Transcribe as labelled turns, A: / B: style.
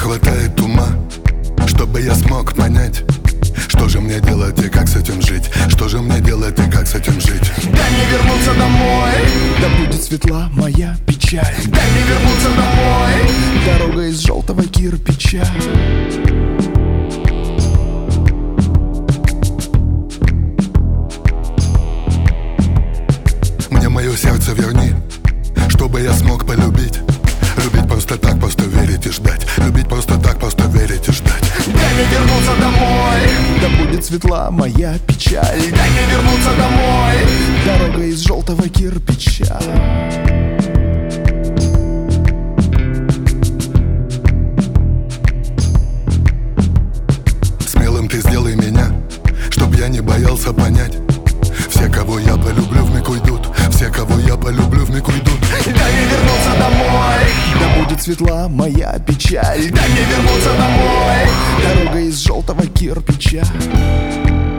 A: хватает ума, чтобы я смог понять, что же мне делать и как с этим жить. Что же мне делать и как с этим жить.
B: Дай мне вернуться домой,
C: да будет светла моя печаль.
B: дай мне вернуться домой.
C: Дорога из желтого кирпича.
A: Мне мое сердце верни, чтобы я смог полюбить. Любить просто так, просто верить и ждать. Любить просто так, просто верить и ждать.
B: Дай мне вернуться домой,
C: да будет светла моя печаль.
B: дай мне вернуться домой.
C: Дорога из желтого кирпича.
A: Смелым ты сделай меня, чтоб я не боялся понять. Все, кого я полюблю, вмиг уйдут. Все, кого я полюблю, вмиг уйдут.
B: Дай мне вернуться домой,
C: да будет светла моя печаль.
B: дай мне вернуться домой.
C: Дорога из желтого кирпича.